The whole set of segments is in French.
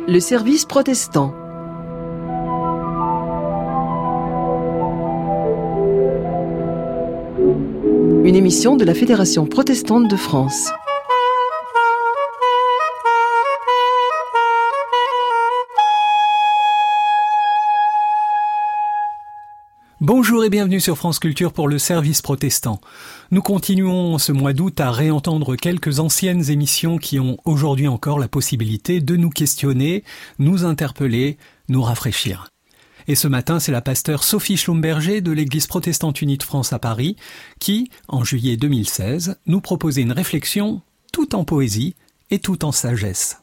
Le service protestant. Une émission de la Fédération protestante de France. Bonjour et bienvenue sur France Culture pour le service protestant. Nous continuons ce mois d'août à réentendre quelques anciennes émissions qui ont aujourd'hui encore la possibilité de nous questionner, nous interpeller, nous rafraîchir. Et ce matin, c'est la pasteure Sophie Schlumberger de l'Église protestante unie de France à Paris qui, en juillet 2016, nous proposait une réflexion tout en poésie et tout en sagesse.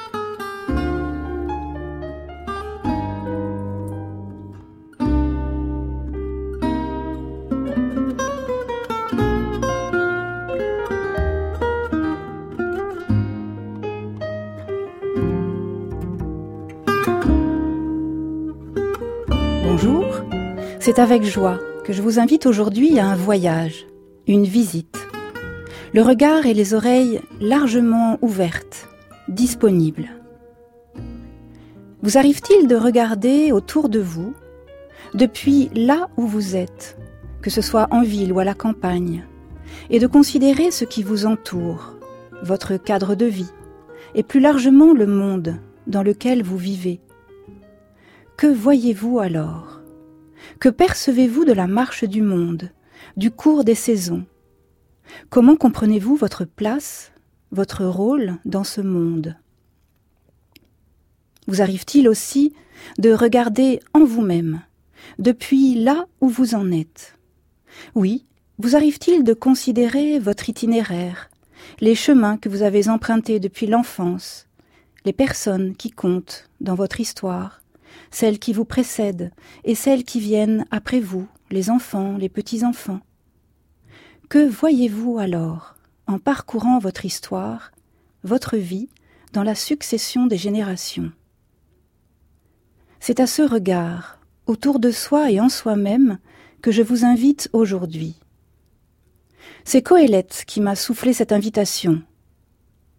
Bonjour, c'est avec joie que je vous invite aujourd'hui à un voyage, une visite. Le regard et les oreilles largement ouvertes, disponibles. Vous arrive-t-il de regarder autour de vous, depuis là où vous êtes, que ce soit en ville ou à la campagne, et de considérer ce qui vous entoure, votre cadre de vie, et plus largement le monde dans lequel vous vivez? Que voyez-vous alors? Que percevez-vous de la marche du monde, du cours des saisons? Comment comprenez-vous votre place, votre rôle dans ce monde? Vous arrive-t-il aussi de regarder en vous-même, depuis là où vous en êtes? Oui, vous arrive-t-il de considérer votre itinéraire, les chemins que vous avez empruntés depuis l'enfance, les personnes qui comptent dans votre histoire, celles qui vous précèdent et celles qui viennent après vous, les enfants, les petits-enfants? Que voyez-vous alors en parcourant votre histoire, votre vie, dans la succession des générations? C'est à ce regard, autour de soi et en soi-même, que je vous invite aujourd'hui. C'est Coëlette qui m'a soufflé cette invitation. Coëlette ?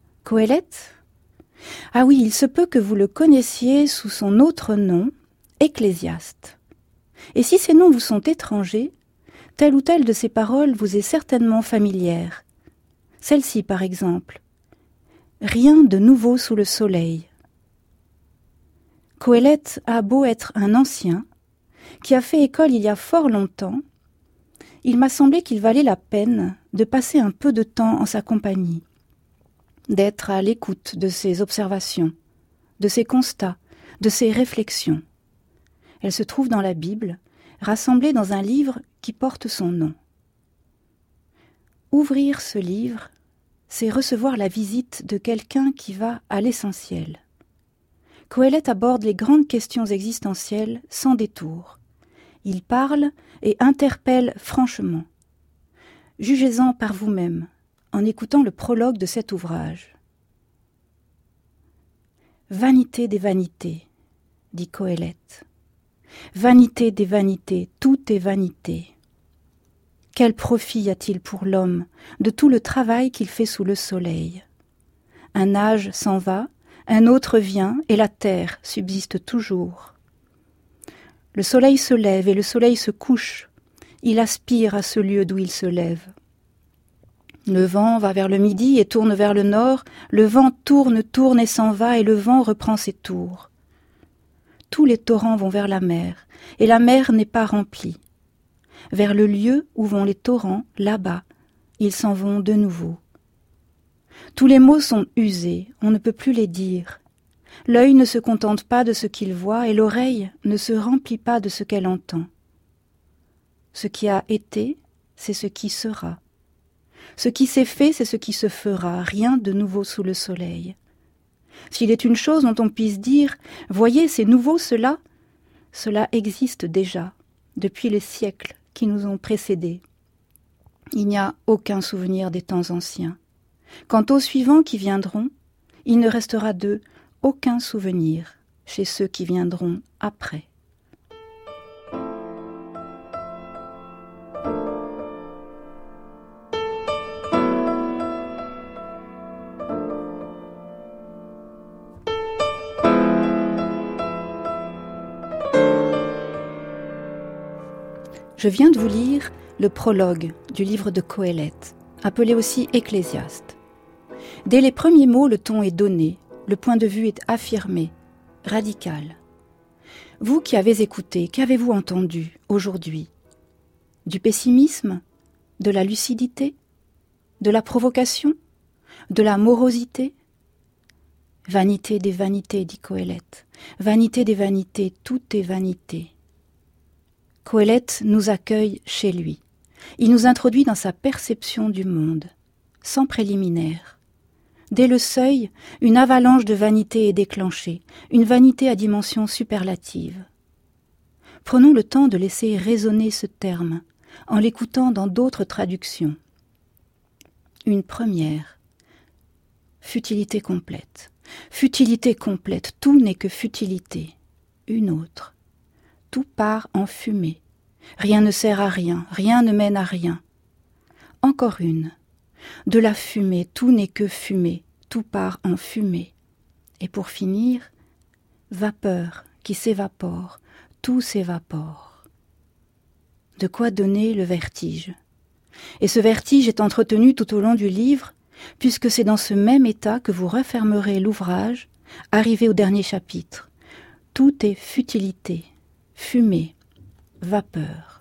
Ah oui, il se peut que vous le connaissiez sous son autre nom, Ecclésiaste. Et si ces noms vous sont étrangers, telle ou telle de ces paroles vous est certainement familière. Celle-ci, par exemple. Rien de nouveau sous le soleil. Coëlette a beau être un ancien, qui a fait école il y a fort longtemps, il m'a semblé qu'il valait la peine de passer un peu de temps en sa compagnie, d'être à l'écoute de ses observations, de ses constats, de ses réflexions. Elle se trouve dans la Bible, rassemblée dans un livre qui porte son nom. Ouvrir ce livre, c'est recevoir la visite de quelqu'un qui va à l'essentiel. Coëlette aborde les grandes questions existentielles sans détour. Il parle et interpelle franchement. Jugez-en par vous-même, en écoutant le prologue de cet ouvrage. « Vanité des vanités, dit Coëlette. Vanité des vanités, tout est vanité. Quel profit y a-t-il pour l'homme de tout le travail qu'il fait sous le soleil? Un âge s'en va, un autre vient, et la terre subsiste toujours. Le soleil se lève et le soleil se couche. Il aspire à ce lieu d'où il se lève. Le vent va vers le midi et tourne vers le nord, le vent tourne, tourne et s'en va, et le vent reprend ses tours. Tous les torrents vont vers la mer, et la mer n'est pas remplie. Vers le lieu où vont les torrents, là-bas, ils s'en vont de nouveau. Tous les mots sont usés, on ne peut plus les dire. L'œil ne se contente pas de ce qu'il voit, et l'oreille ne se remplit pas de ce qu'elle entend. Ce qui a été, c'est ce qui sera. Ce qui s'est fait, c'est ce qui se fera, rien de nouveau sous le soleil. S'il est une chose dont on puisse dire « Voyez, c'est nouveau cela », cela existe déjà, depuis les siècles qui nous ont précédés. Il n'y a aucun souvenir des temps anciens. Quant aux suivants qui viendront, il ne restera d'eux aucun souvenir chez ceux qui viendront après. Je viens de vous lire le prologue du livre de Qoéleth, appelé aussi Ecclésiaste. Dès les premiers mots, le ton est donné, le point de vue est affirmé, radical. Vous qui avez écouté, qu'avez-vous entendu aujourd'hui? Du pessimisme? De la lucidité? De la provocation? De la morosité? Vanité des vanités, dit Qoéleth. Vanité des vanités, tout est vanité. Qoéleth nous accueille chez lui. Il nous introduit dans sa perception du monde, sans préliminaire. Dès le seuil, une avalanche de vanité est déclenchée, une vanité à dimension superlative. Prenons le temps de laisser résonner ce terme, en l'écoutant dans d'autres traductions. Une première, futilité complète. Futilité complète, tout n'est que futilité. Une autre, tout part en fumée. Rien ne sert à rien, rien ne mène à rien. Encore une, de la fumée, tout n'est que fumée, tout part en fumée. Et pour finir, vapeur qui s'évapore, tout s'évapore. De quoi donner le vertige. Et ce vertige est entretenu tout au long du livre, puisque c'est dans ce même état que vous refermerez l'ouvrage, arrivé au dernier chapitre. Tout est futilité, fumée, vapeur.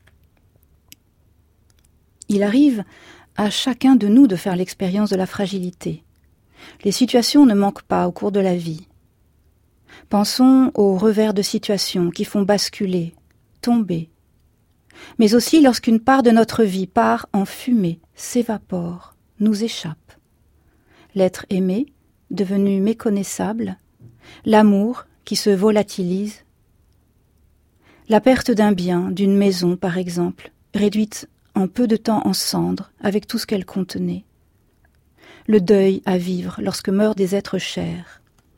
Il arrive à chacun de nous de faire l'expérience de la fragilité. Les situations ne manquent pas au cours de la vie. Pensons aux revers de situation qui font basculer, tomber. Mais aussi lorsqu'une part de notre vie part en fumée, s'évapore, nous échappe. L'être aimé, devenu méconnaissable, l'amour qui se volatilise, la perte d'un bien, d'une maison par exemple, réduite en peu de temps en cendres avec tout ce qu'elle contenait, le deuil à vivre lorsque meurent des êtres chers.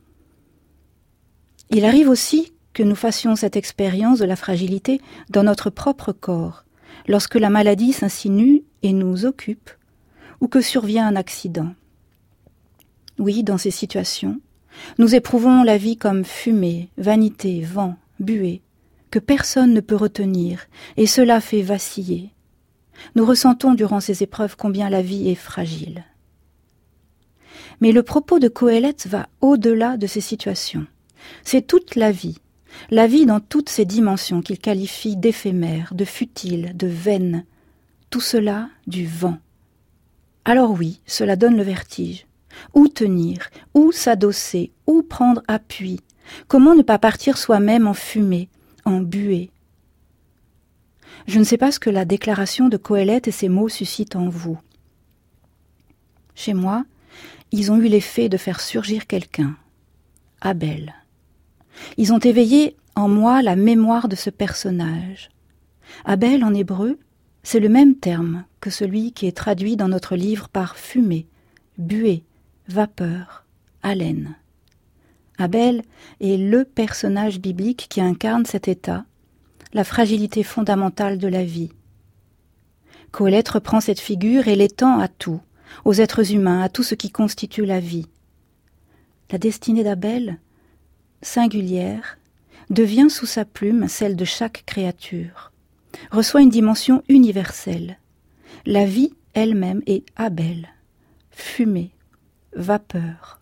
Il arrive aussi que nous fassions cette expérience de la fragilité dans notre propre corps, lorsque la maladie s'insinue et nous occupe, ou que survient un accident. Oui, dans ces situations, nous éprouvons la vie comme fumée, vanité, vent, buée, que personne ne peut retenir, et cela fait vaciller. Nous ressentons durant ces épreuves combien la vie est fragile. Mais le propos de Qoéleth va au-delà de ces situations. C'est toute la vie dans toutes ses dimensions qu'il qualifie d'éphémère, de futile, de vaine, tout cela du vent. Alors oui, cela donne le vertige. Où tenir, où s'adosser, où prendre appui? Comment ne pas partir soi-même en fumée, en buée? Je ne sais pas ce que la déclaration de Qoéleth et ses mots suscitent en vous. Chez moi, ils ont eu l'effet de faire surgir quelqu'un, Abel. Ils ont éveillé en moi la mémoire de ce personnage. Abel, en hébreu, c'est le même terme que celui qui est traduit dans notre livre par fumée, buée, vapeur, haleine. Abel est le personnage biblique qui incarne cet état, la fragilité fondamentale de la vie. Qoéleth reprend cette figure et l'étend à tout, aux êtres humains, à tout ce qui constitue la vie. La destinée d'Abel, singulière, devient sous sa plume celle de chaque créature, reçoit une dimension universelle. La vie elle-même est Abel, fumée, vapeur.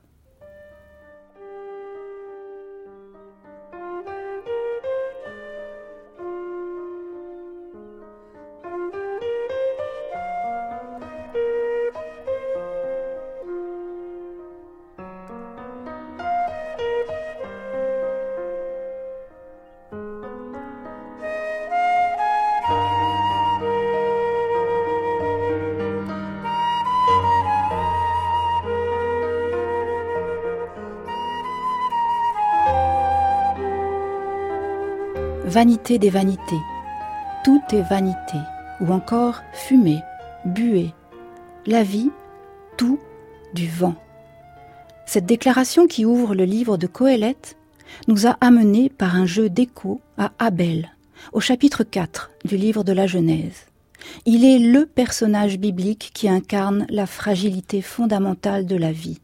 Vanité des vanités, tout est vanité, ou encore fumée, buée, la vie, tout du vent. Cette déclaration qui ouvre le livre de Qoéleth nous a amenés par un jeu d'écho à Abel, au chapitre 4 du livre de la Genèse. Il est le personnage biblique qui incarne la fragilité fondamentale de la vie.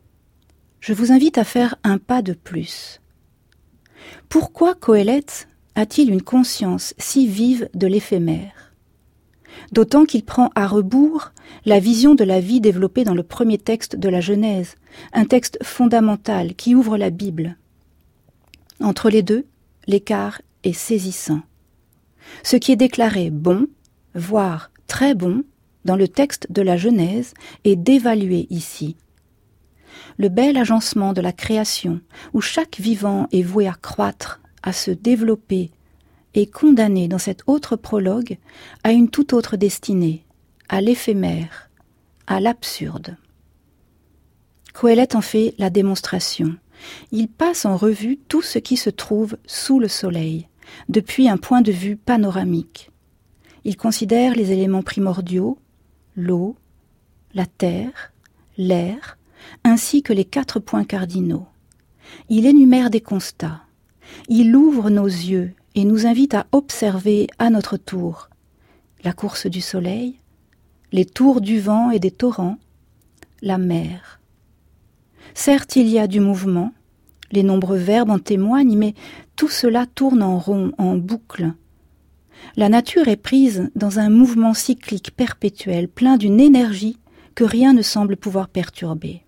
Je vous invite à faire un pas de plus. Pourquoi Qoéleth a-t-il une conscience si vive de l'éphémère? D'autant qu'il prend à rebours la vision de la vie développée dans le premier texte de la Genèse, un texte fondamental qui ouvre la Bible. Entre les deux, l'écart est saisissant. Ce qui est déclaré bon, voire très bon, dans le texte de la Genèse, est dévalué ici. Le bel agencement de la création, où chaque vivant est voué à croître, à se développer, est condamné dans cet autre prologue à une toute autre destinée, à l'éphémère, à l'absurde. Coëlette en fait la démonstration. Il passe en revue tout ce qui se trouve sous le soleil, depuis un point de vue panoramique. Il considère les éléments primordiaux, l'eau, la terre, l'air, ainsi que les 4 points cardinaux. Il énumère des constats. Il ouvre nos yeux et nous invite à observer à notre tour la course du soleil, les tours du vent et des torrents, la mer. Certes, il y a du mouvement, les nombreux verbes en témoignent, mais tout cela tourne en rond, en boucle. La nature est prise dans un mouvement cyclique perpétuel, plein d'une énergie que rien ne semble pouvoir perturber.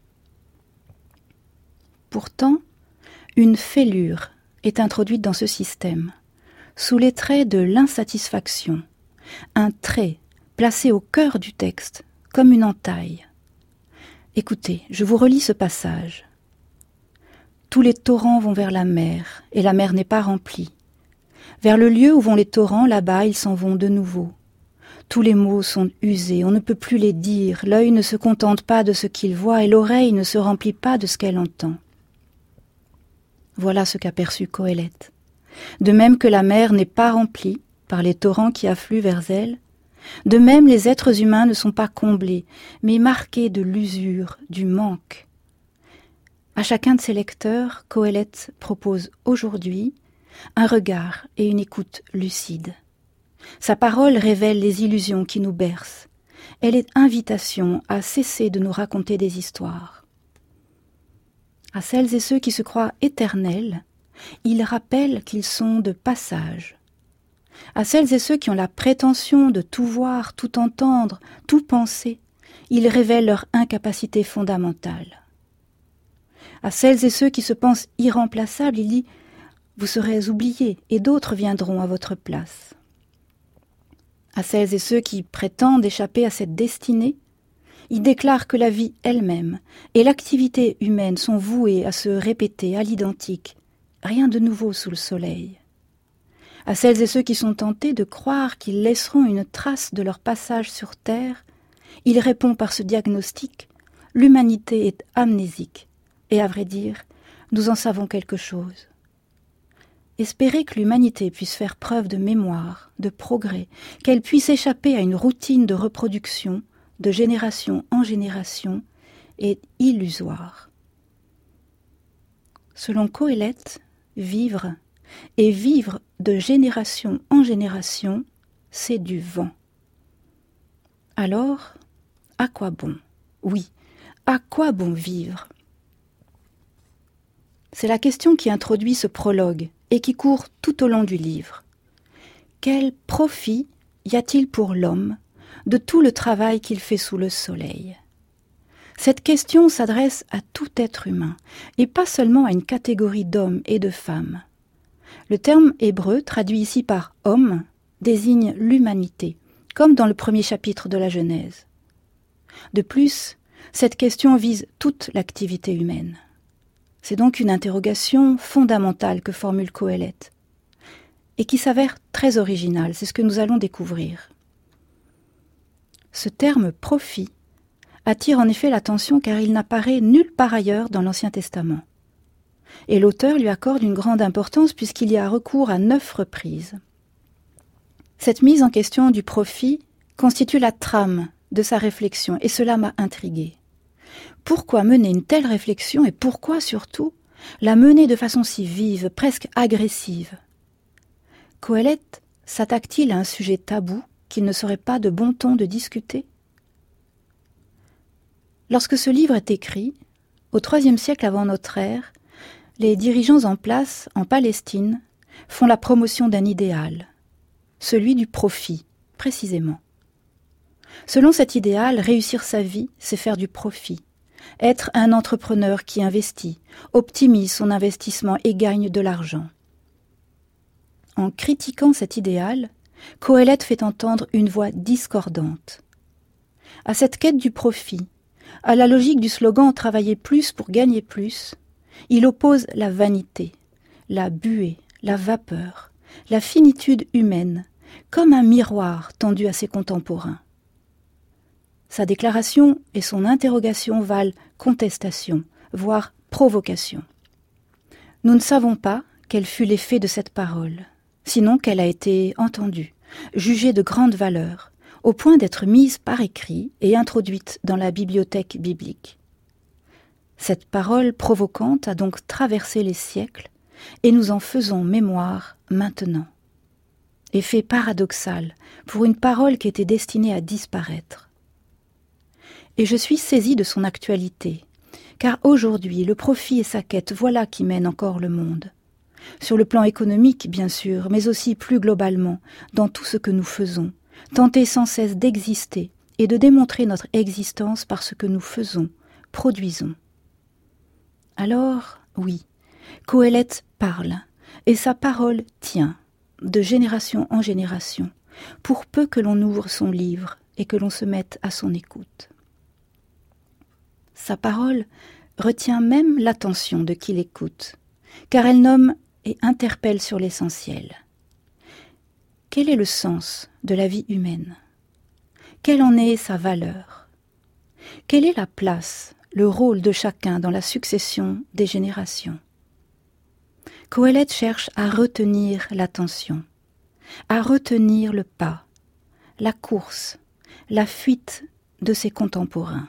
Pourtant, une fêlure est introduite dans ce système, sous les traits de l'insatisfaction, un trait placé au cœur du texte, comme une entaille. Écoutez, je vous relis ce passage. Tous les torrents vont vers la mer, et la mer n'est pas remplie. Vers le lieu où vont les torrents, là-bas, ils s'en vont de nouveau. Tous les mots sont usés, on ne peut plus les dire, l'œil ne se contente pas de ce qu'il voit, et l'oreille ne se remplit pas de ce qu'elle entend. Voilà ce qu'aperçut Coëlette. De même que la mer n'est pas remplie par les torrents qui affluent vers elle, de même les êtres humains ne sont pas comblés, mais marqués de l'usure, du manque. À chacun de ses lecteurs, Coëlette propose aujourd'hui un regard et une écoute lucides. Sa parole révèle les illusions qui nous bercent. Elle est invitation à cesser de nous raconter des histoires. À celles et ceux qui se croient éternels, il rappelle qu'ils sont de passage. À celles et ceux qui ont la prétention de tout voir, tout entendre, tout penser, il révèle leur incapacité fondamentale. À celles et ceux qui se pensent irremplaçables, il dit « Vous serez oubliés et d'autres viendront à votre place ». À celles et ceux qui prétendent échapper à cette destinée, il déclare que la vie elle-même et l'activité humaine sont vouées à se répéter à l'identique, rien de nouveau sous le soleil. À celles et ceux qui sont tentés de croire qu'ils laisseront une trace de leur passage sur Terre, il répond par ce diagnostic « L'humanité est amnésique, et à vrai dire, nous en savons quelque chose ». Espérer que l'humanité puisse faire preuve de mémoire, de progrès, qu'elle puisse échapper à une routine de reproduction, de génération en génération, est illusoire. Selon Coëlette, vivre, et vivre de génération en génération, c'est du vent. Alors, à quoi bon? Oui, à quoi bon vivre? C'est la question qui introduit ce prologue et qui court tout au long du livre. Quel profit y a-t-il pour l'homme de tout le travail qu'il fait sous le soleil? Cette question s'adresse à tout être humain, et pas seulement à une catégorie d'hommes et de femmes. Le terme hébreu, traduit ici par « homme », désigne l'humanité, comme dans le premier chapitre de la Genèse. De plus, cette question vise toute l'activité humaine. C'est donc une interrogation fondamentale que formule Coëlette, et qui s'avère très originale, c'est ce que nous allons découvrir. Ce terme « profit » attire en effet l'attention car il n'apparaît nulle part ailleurs dans l'Ancien Testament. Et l'auteur lui accorde une grande importance puisqu'il y a recours à 9 reprises. Cette mise en question du profit constitue la trame de sa réflexion et cela m'a intriguée. Pourquoi mener une telle réflexion et pourquoi surtout la mener de façon si vive, presque agressive? Coëlette s'attaque-t-il à un sujet tabou qu'il ne serait pas de bon ton de discuter? Lorsque ce livre est écrit, au IIIe siècle avant notre ère, les dirigeants en place, en Palestine, font la promotion d'un idéal, celui du profit, précisément. Selon cet idéal, réussir sa vie, c'est faire du profit. Être un entrepreneur qui investit, optimise son investissement et gagne de l'argent. En critiquant cet idéal, Qoheleth fait entendre une voix discordante. À cette quête du profit, à la logique du slogan « Travailler plus pour gagner plus », il oppose la vanité, la buée, la vapeur, la finitude humaine, comme un miroir tendu à ses contemporains. Sa déclaration et son interrogation valent contestation, voire provocation. Nous ne savons pas quel fut l'effet de cette parole, sinon qu'elle a été entendue, jugée de grande valeur, au point d'être mise par écrit et introduite dans la bibliothèque biblique. Cette parole provocante a donc traversé les siècles et nous en faisons mémoire maintenant. Effet paradoxal pour une parole qui était destinée à disparaître. Et je suis saisie de son actualité, car aujourd'hui, le profit et sa quête, voilà qui mènent encore le monde. Sur le plan économique, bien sûr, mais aussi plus globalement, dans tout ce que nous faisons, tenter sans cesse d'exister et de démontrer notre existence par ce que nous faisons, produisons. Alors, oui, Qoheleth parle, et sa parole tient, de génération en génération, pour peu que l'on ouvre son livre et que l'on se mette à son écoute. Sa parole retient même l'attention de qui l'écoute, car elle nomme et interpelle sur l'essentiel. Quel est le sens de la vie humaine? Quelle en est sa valeur? Quelle est la place, le rôle de chacun dans la succession des générations? Qoheleth cherche à retenir l'attention, à retenir le pas, la course, la fuite de ses contemporains.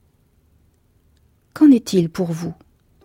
Qu'en est-il pour vous, aujourd'hui ?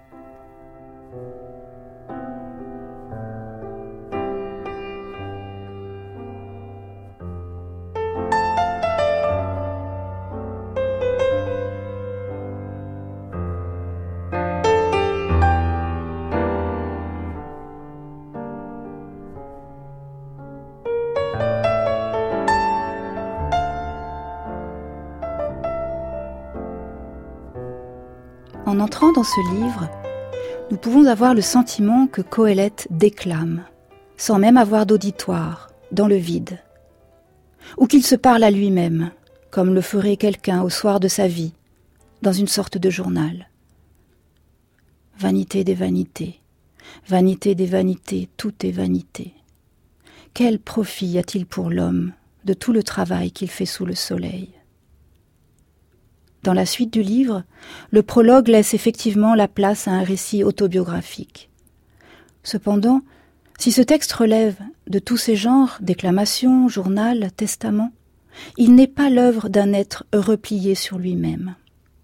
En entrant dans ce livre, nous pouvons avoir le sentiment que Qoheleth déclame, sans même avoir d'auditoire, dans le vide. Ou qu'il se parle à lui-même, comme le ferait quelqu'un au soir de sa vie, dans une sorte de journal. Vanité des vanités, tout est vanité. Quel profit y a-t-il pour l'homme de tout le travail qu'il fait sous le soleil ? Dans la suite du livre, le prologue laisse effectivement la place à un récit autobiographique. Cependant, si ce texte relève de tous ces genres, déclamation, journal, testament, il n'est pas l'œuvre d'un être replié sur lui-même.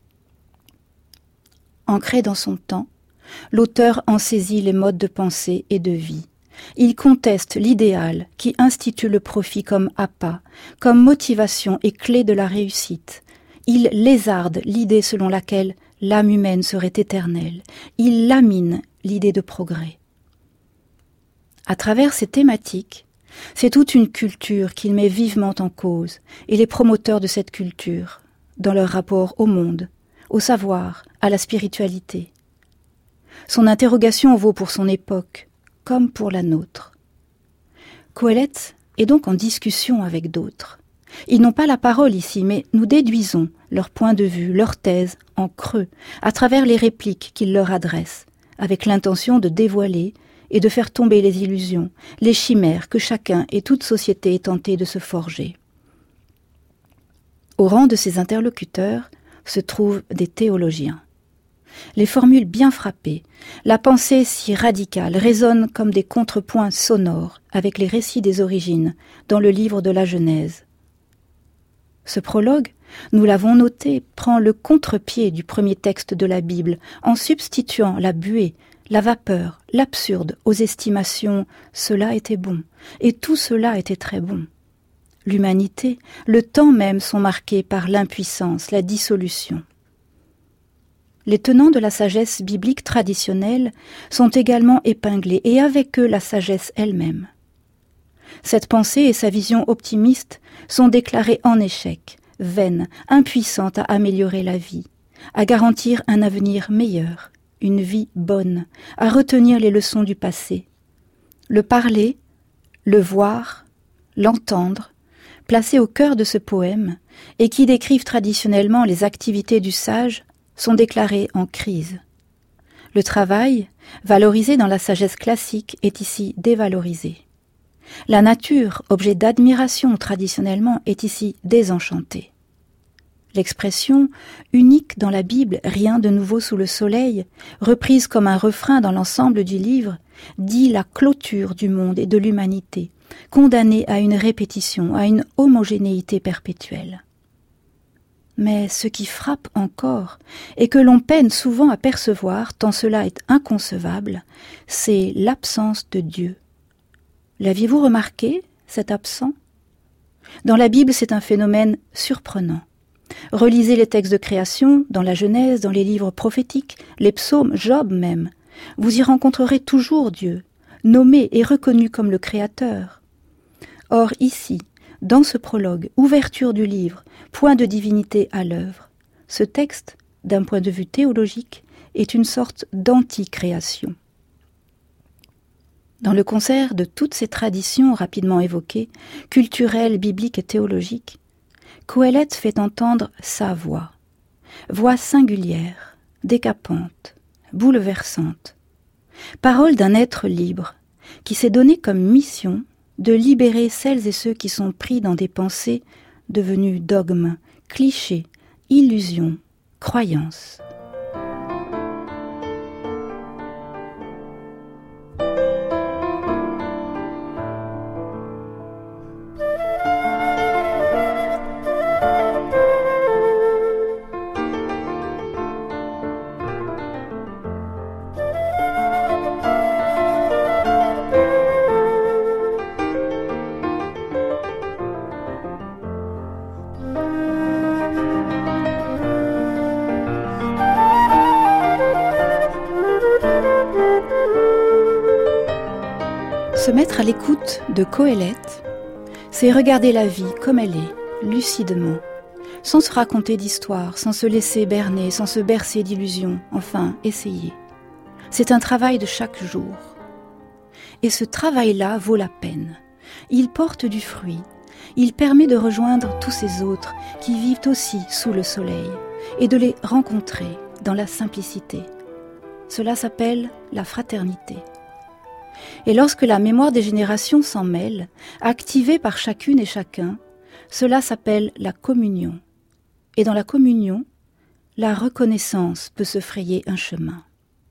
Ancré dans son temps, l'auteur en saisit les modes de pensée et de vie. Il conteste l'idéal qui institue le profit comme appât, comme motivation et clé de la réussite. Il lézarde l'idée selon laquelle l'âme humaine serait éternelle. Il lamine l'idée de progrès. À travers ces thématiques, c'est toute une culture qu'il met vivement en cause, et les promoteurs de cette culture, dans leur rapport au monde, au savoir, à la spiritualité. Son interrogation vaut pour son époque, comme pour la nôtre. Qoheleth est donc en discussion avec d'autres. Ils n'ont pas la parole ici, mais nous déduisons leur point de vue, leur thèse, en creux, à travers les répliques qu'ils leur adressent, avec l'intention de dévoiler et de faire tomber les illusions, les chimères que chacun et toute société est tenté de se forger. Au rang de ces interlocuteurs se trouvent des théologiens. Les formules bien frappées, la pensée si radicale résonnent comme des contrepoints sonores avec les récits des origines dans le livre de la Genèse. Ce prologue, nous l'avons noté, prend le contre-pied du premier texte de la Bible en substituant la buée, la vapeur, l'absurde aux estimations « cela était bon » et « tout cela était très bon ». L'humanité, le temps même sont marqués par l'impuissance, la dissolution. Les tenants de la sagesse biblique traditionnelle sont également épinglés, et avec eux la sagesse elle-même. Cette pensée et sa vision optimiste sont déclarées en échec, vaines, impuissantes à améliorer la vie, à garantir un avenir meilleur, une vie bonne, à retenir les leçons du passé. Le parler, le voir, l'entendre, placés au cœur de ce poème, et qui décrivent traditionnellement les activités du sage, sont déclarés en crise. Le travail, valorisé dans la sagesse classique, est ici dévalorisé. La nature, objet d'admiration traditionnellement, est ici désenchantée. L'expression, unique dans la Bible, rien de nouveau sous le soleil, reprise comme un refrain dans l'ensemble du livre, dit la clôture du monde et de l'humanité, condamnée à une répétition, à une homogénéité perpétuelle. Mais ce qui frappe encore, et que l'on peine souvent à percevoir, tant cela est inconcevable, c'est l'absence de Dieu. L'aviez-vous remarqué, cet absent ? Dans la Bible, c'est un phénomène surprenant. Relisez les textes de création, dans la Genèse, dans les livres prophétiques, les psaumes, Job même. Vous y rencontrerez toujours Dieu, nommé et reconnu comme le Créateur. Or ici, dans ce prologue, ouverture du livre, point de divinité à l'œuvre, ce texte, d'un point de vue théologique, est une sorte d'anti-création. Dans le concert de toutes ces traditions rapidement évoquées, culturelles, bibliques et théologiques, Qoheleth fait entendre sa voix, voix singulière, décapante, bouleversante, parole d'un être libre, qui s'est donné comme mission de libérer celles et ceux qui sont pris dans des pensées devenues dogmes, clichés, illusions, croyances. Se mettre à l'écoute de Qoheleth, c'est regarder la vie comme elle est, lucidement, sans se raconter d'histoires, sans se laisser berner, sans se bercer d'illusions, enfin, essayer. C'est un travail de chaque jour. Et ce travail-là vaut la peine. Il porte du fruit. Il permet de rejoindre tous ces autres qui vivent aussi sous le soleil et de les rencontrer dans la simplicité. Cela s'appelle la fraternité. Et lorsque la mémoire des générations s'en mêle, activée par chacune et chacun, cela s'appelle la communion. Et dans la communion, la reconnaissance peut se frayer un chemin.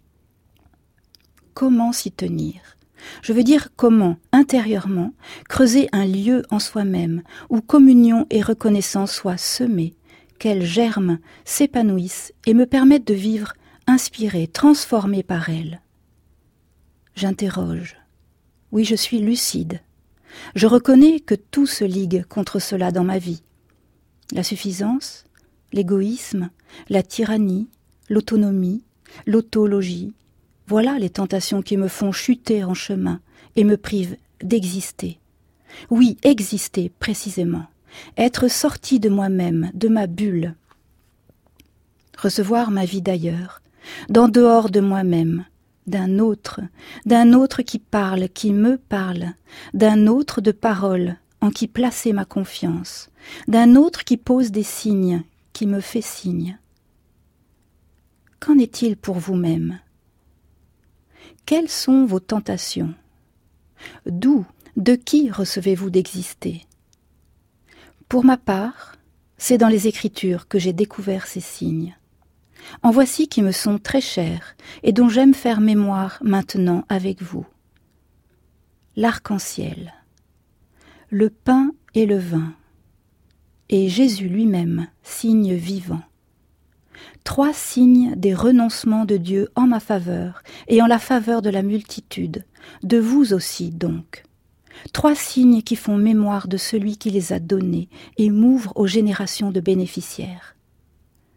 Comment s'y tenir ? Je veux dire comment, intérieurement, creuser un lieu en soi-même où communion et reconnaissance soient semées, qu'elles germent, s'épanouissent et me permettent de vivre inspirée, transformée par elles. J'interroge. Oui, je suis lucide. Je reconnais que tout se ligue contre cela dans ma vie. La suffisance, l'égoïsme, la tyrannie, l'autonomie, l'autologie, voilà les tentations qui me font chuter en chemin et me privent d'exister. Oui, exister précisément, être sorti de moi-même, de ma bulle. Recevoir ma vie d'ailleurs, d'en dehors de moi-même, d'un autre qui parle, qui me parle, d'un autre de parole en qui placer ma confiance, d'un autre qui pose des signes, qui me fait signe. Qu'en est-il pour vous-même ? Quelles sont vos tentations ? D'où, de qui recevez-vous d'exister ? Pour ma part, c'est dans les Écritures que j'ai découvert ces signes. En voici qui me sont très chers et dont j'aime faire mémoire maintenant avec vous. L'arc-en-ciel, le pain et le vin, et Jésus lui-même, signe vivant. 3 signes des renoncements de Dieu en ma faveur et en la faveur de la multitude, de vous aussi donc. 3 signes qui font mémoire de celui qui les a donnés et m'ouvrent aux générations de bénéficiaires.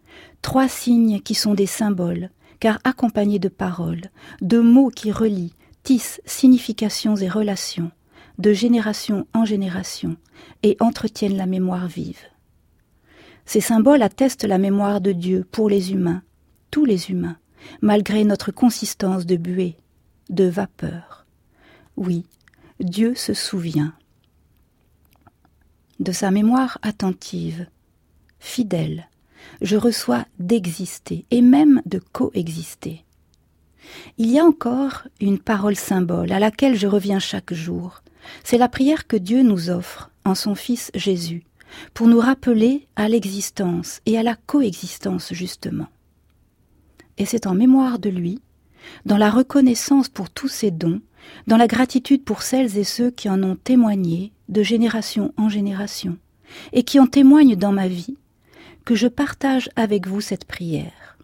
3 signes qui sont des symboles, car accompagnés de paroles, de mots qui relient, tissent significations et relations, de génération en génération, et entretiennent la mémoire vive. Ces symboles attestent la mémoire de Dieu pour les humains, tous les humains, malgré notre consistance de buée, de vapeur. Oui, Dieu se souvient. De sa mémoire attentive, fidèle, je reçois d'exister et même de coexister. Il y a encore une parole symbole à laquelle je reviens chaque jour. C'est la prière que Dieu nous offre en son Fils Jésus, pour nous rappeler à l'existence et à la coexistence justement. Et c'est en mémoire de lui, dans la reconnaissance pour tous ses dons, dans la gratitude pour celles et ceux qui en ont témoigné de génération en génération, et qui en témoignent dans ma vie, que je partage avec vous cette prière.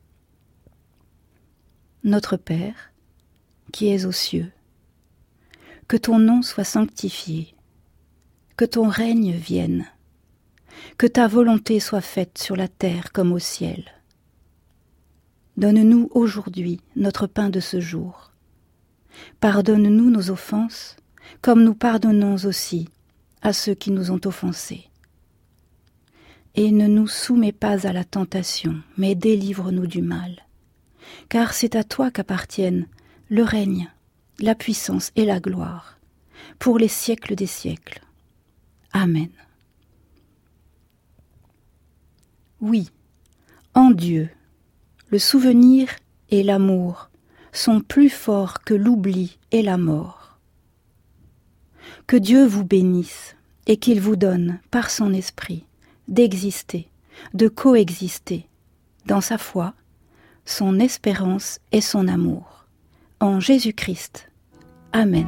Notre Père, qui es aux cieux, que ton nom soit sanctifié, que ton règne vienne, que ta volonté soit faite sur la terre comme au ciel. Donne-nous aujourd'hui notre pain de ce jour. Pardonne-nous nos offenses, comme nous pardonnons aussi à ceux qui nous ont offensés. Et ne nous soumets pas à la tentation, mais délivre-nous du mal. Car c'est à toi qu'appartiennent le règne, la puissance et la gloire, pour les siècles des siècles. Amen. Oui, en Dieu, le souvenir et l'amour sont plus forts que l'oubli et la mort. Que Dieu vous bénisse et qu'il vous donne, par son esprit, d'exister, de coexister, dans sa foi, son espérance et son amour. En Jésus-Christ. Amen.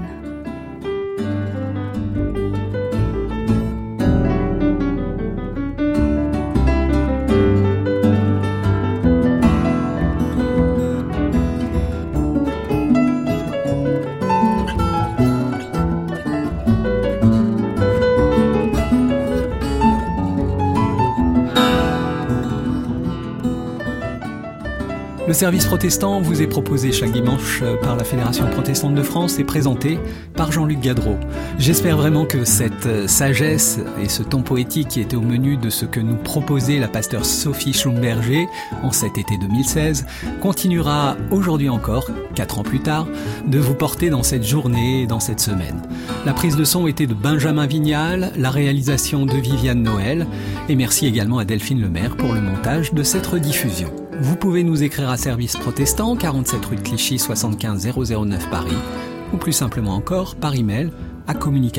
Le service protestant vous est proposé chaque dimanche par la Fédération protestante de France et présenté par Jean-Luc Gadreau. J'espère vraiment que cette sagesse et ce ton poétique qui était au menu de ce que nous proposait la pasteure Sophie Schlumberger en cet été 2016 continuera aujourd'hui encore, 4 ans plus tard, de vous porter dans cette journée et dans cette semaine. La prise de son était de Benjamin Vignal, la réalisation de Viviane Noël et merci également à Delphine Lemaire pour le montage de cette rediffusion. Vous pouvez nous écrire à Service Protestant, 47 rue de Clichy, 75 009 Paris, ou plus simplement encore par email à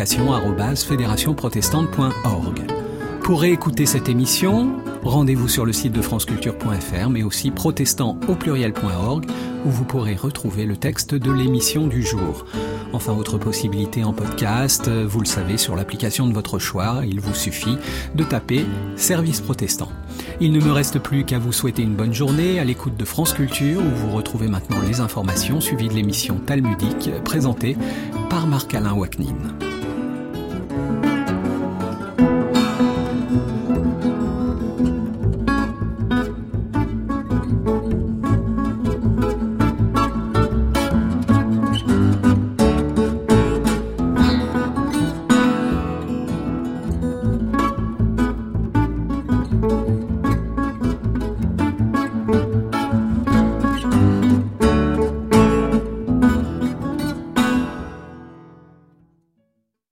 communication@fédérationprotestante.org. Pour réécouter cette émission, rendez-vous sur le site de franceculture.fr, mais aussi protestant.org, où vous pourrez retrouver le texte de l'émission du jour. Enfin, autre possibilité en podcast, vous le savez, sur l'application de votre choix, il vous suffit de taper Service Protestant. Il ne me reste plus qu'à vous souhaiter une bonne journée à l'écoute de France Culture, où vous retrouvez maintenant les informations suivies de l'émission Talmudique, présentée par Marc-Alain Waknin.